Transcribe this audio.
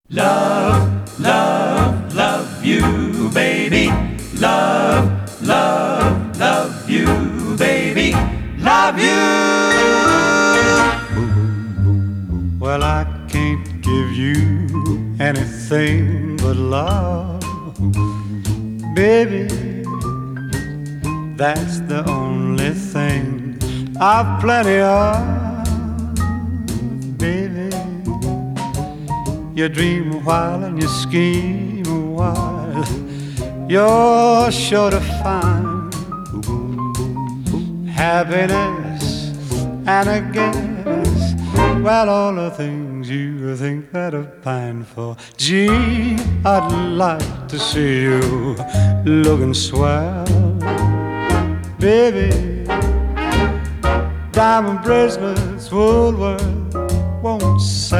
Love, love, love you, baby. Love, love, love you, baby. Love you. Well, I can't give you anything but love, baby. That's the only thing I've plenty of, baby. You dream a while and you scheme a while, you're sure to find happiness and a guess. Well, all the things you think that are fine for. Gee, I'd like to see you looking swell, baby. Diamond bracelets, Woolworth won't sell.